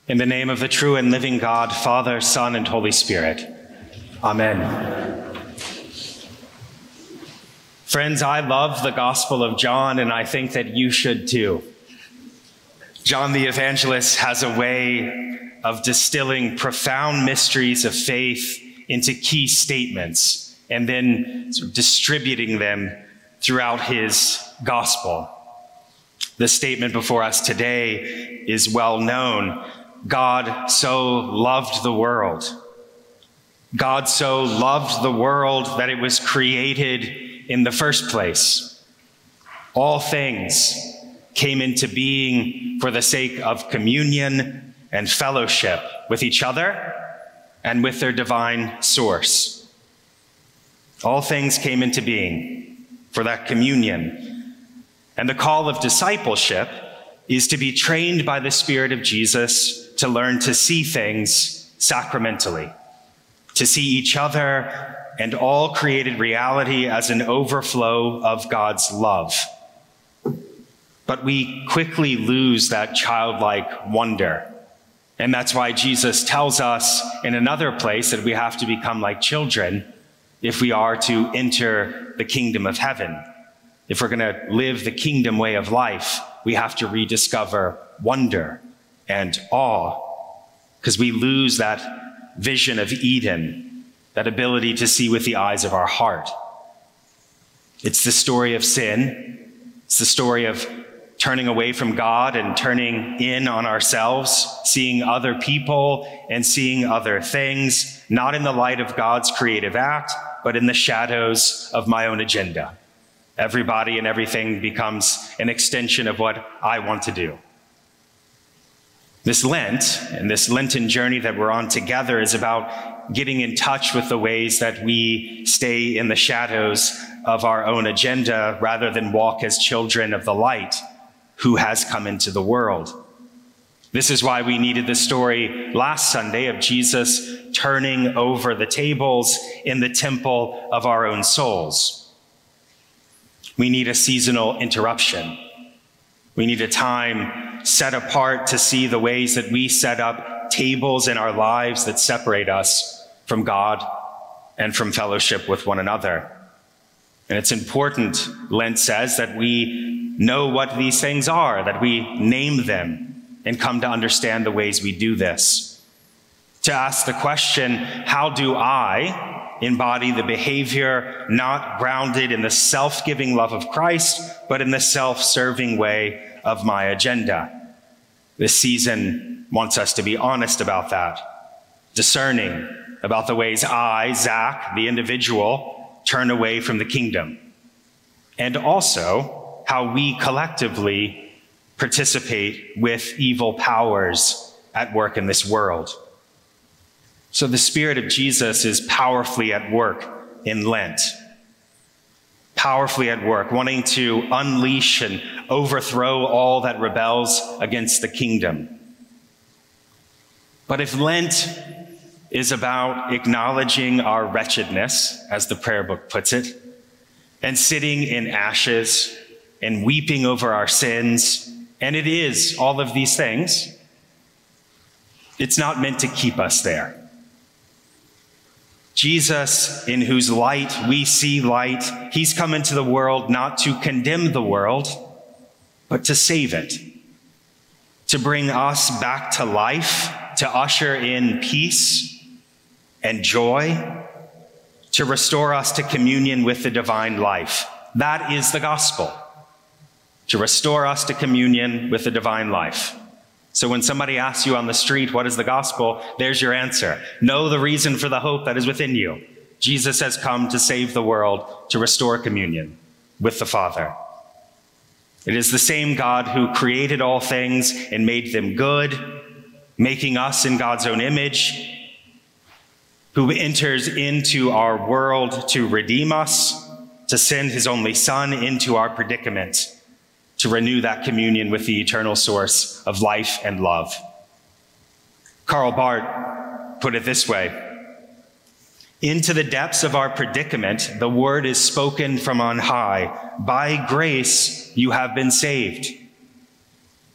In the name of the true and living God, Father, Son, and Holy Spirit. Amen. Friends, I love the Gospel of John, and I think that you should too. John the Evangelist has a way of distilling profound mysteries of faith into key statements and then sort of distributing them throughout his Gospel. The statement before us today is well known. God so loved the world. God so loved the world that it was created in the first place. All things came into being for the sake of communion and fellowship with each other and with their divine source. All things came into being for that communion. And the call of discipleship is to be trained by the Spirit of Jesus to learn to see things sacramentally, to see each other and all created reality as an overflow of God's love. But we quickly lose that childlike wonder. And that's why Jesus tells us in another place that we have to become like children if we are to enter the kingdom of heaven. If we're going to live the kingdom way of life, we have to rediscover wonder and awe, because we lose that vision of Eden, that ability to see with the eyes of our heart. It's the story of sin. It's the story of turning away from God and turning in on ourselves, seeing other people and seeing other things, not in the light of God's creative act, but in the shadows of my own agenda. Everybody and everything becomes an extension of what I want to do. This Lent and this Lenten journey that we're on together is about getting in touch with the ways that we stay in the shadows of our own agenda rather than walk as children of the light who has come into the world. This is why we needed the story last Sunday of Jesus turning over the tables in the temple of our own souls. We need a seasonal interruption. We need a time set apart to see the ways that we set up tables in our lives that separate us from God and from fellowship with one another. And it's important, Lent says, that we know what these things are, that we name them and come to understand the ways we do this. To ask the question, how do I embody the behavior not grounded in the self-giving love of Christ, but in the self-serving way of my agenda? This season wants us to be honest about that, discerning about the ways I, Zach, the individual, turn away from the kingdom, and also how we collectively participate with evil powers at work in this world. So the Spirit of Jesus is powerfully at work in Lent, powerfully at work, wanting to unleash and overthrow all that rebels against the kingdom. But if Lent is about acknowledging our wretchedness, as the prayer book puts it, and sitting in ashes and weeping over our sins, and it is all of these things, it's not meant to keep us there. Jesus, in whose light we see light, he's come into the world not to condemn the world, but to save it, to bring us back to life, to usher in peace and joy, to restore us to communion with the divine life. That is the gospel, to restore us to communion with the divine life. So when somebody asks you on the street, what is the gospel? There's your answer. Know the reason for the hope that is within you. Jesus has come to save the world, to restore communion with the Father. It is the same God who created all things and made them good, making us in God's own image, who enters into our world to redeem us, to send his only Son into our predicament, to renew that communion with the eternal source of life and love. Karl Barth put it this way: into the depths of our predicament, the word is spoken from on high. By grace, you have been saved.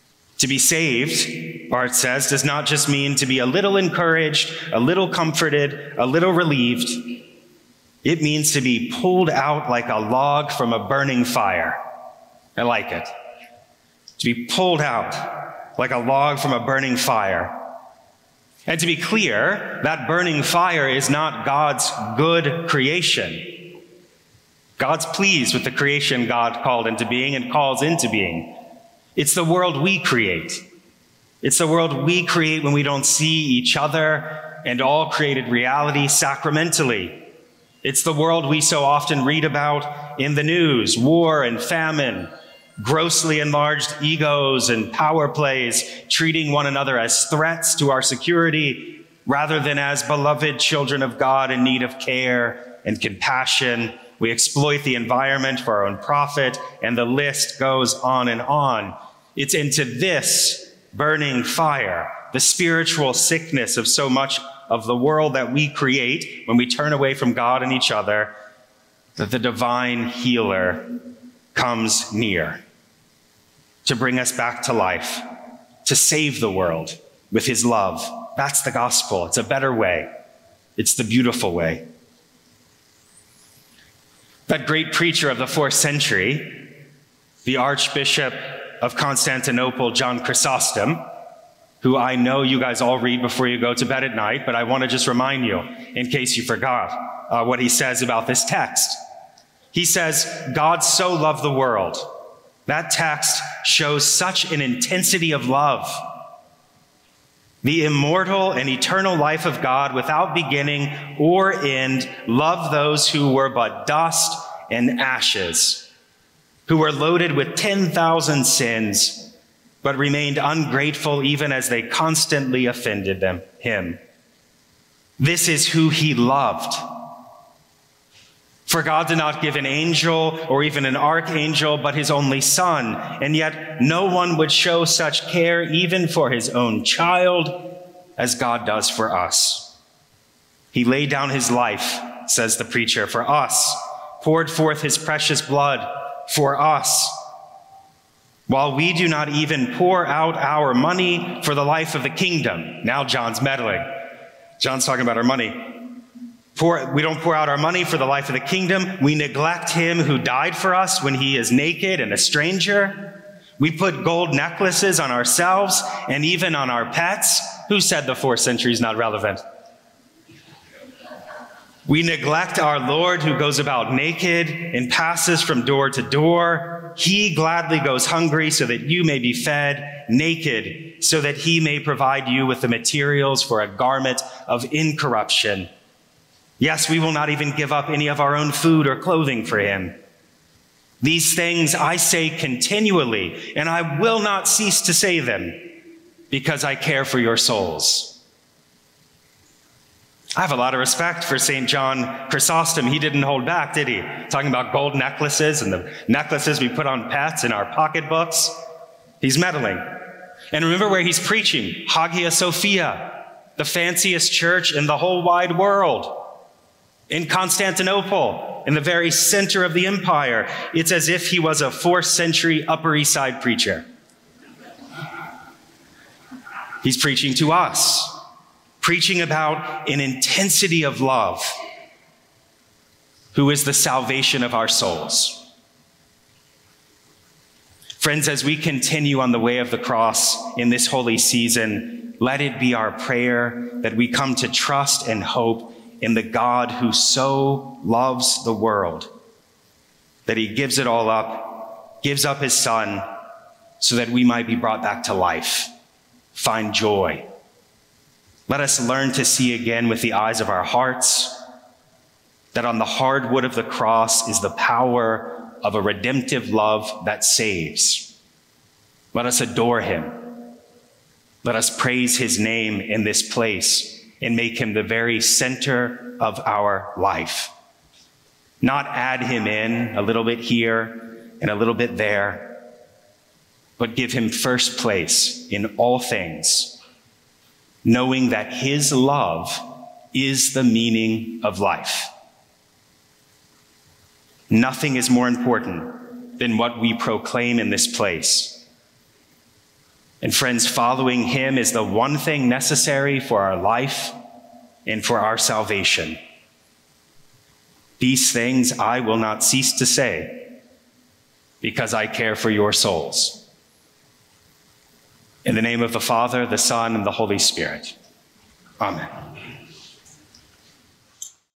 To be saved, Barth says, does not just mean to be a little encouraged, a little comforted, a little relieved. It means to be pulled out like a log from a burning fire. I like it. To be pulled out like a log from a burning fire. And to be clear, that burning fire is not God's good creation. God's pleased with the creation God called into being and calls into being. It's the world we create. It's the world we create when we don't see each other and all created reality sacramentally. It's the world we so often read about in the news, war and famine, grossly enlarged egos and power plays, treating one another as threats to our security rather than as beloved children of God in need of care and compassion. We exploit the environment for our own profit, and the list goes on and on. It's into this burning fire, the spiritual sickness of so much of the world that we create when we turn away from God and each other, that the divine healer comes near to bring us back to life, to save the world with his love. That's the gospel. It's a better way. It's the beautiful way. That great preacher of the 4th century, the Archbishop of Constantinople, John Chrysostom, who I know you guys all read before you go to bed at night, but I want to just remind you, in case you forgot, what he says about this text. He says, God so loved the world. That text shows such an intensity of love. The immortal and eternal life of God without beginning or end loved those who were but dust and ashes, who were loaded with 10,000 sins, but remained ungrateful even as they constantly offended him. This is who he loved. For God did not give an angel or even an archangel, but his only Son, and yet no one would show such care even for his own child as God does for us. He laid down his life, says the preacher, for us, poured forth his precious blood for us, while we do not even pour out our money for the life of the kingdom. Now John's meddling. John's talking about our money. We don't pour out our money for the life of the kingdom. We neglect him who died for us when he is naked and a stranger. We put gold necklaces on ourselves and even on our pets. Who said the 4th century is not relevant? We neglect our Lord who goes about naked and passes from door to door. He gladly goes hungry so that you may be fed, naked so that he may provide you with the materials for a garment of incorruption. Yes, we will not even give up any of our own food or clothing for him. These things I say continually, and I will not cease to say them, because I care for your souls. I have a lot of respect for St. John Chrysostom. He didn't hold back, did he? Talking about gold necklaces and the necklaces we put on pets in our pocketbooks. He's meddling. And remember where he's preaching, Hagia Sophia, the fanciest church in the whole wide world. In Constantinople, in the very center of the empire, it's as if he was a 4th century Upper East Side preacher. He's preaching to us, preaching about an intensity of love, who is the salvation of our souls. Friends, as we continue on the way of the cross in this holy season, let it be our prayer that we come to trust and hope in the God who so loves the world, that he gives it all up, gives up his Son, so that we might be brought back to life, find joy. Let us learn to see again with the eyes of our hearts that on the hard wood of the cross is the power of a redemptive love that saves. Let us adore him. Let us praise his name in this place and make him the very center of our life. Not add him in a little bit here and a little bit there, but give him first place in all things, knowing that his love is the meaning of life. Nothing is more important than what we proclaim in this place. And friends, following him is the one thing necessary for our life and for our salvation. These things I will not cease to say, because I care for your souls. In the name of the Father, the Son, and the Holy Spirit. Amen.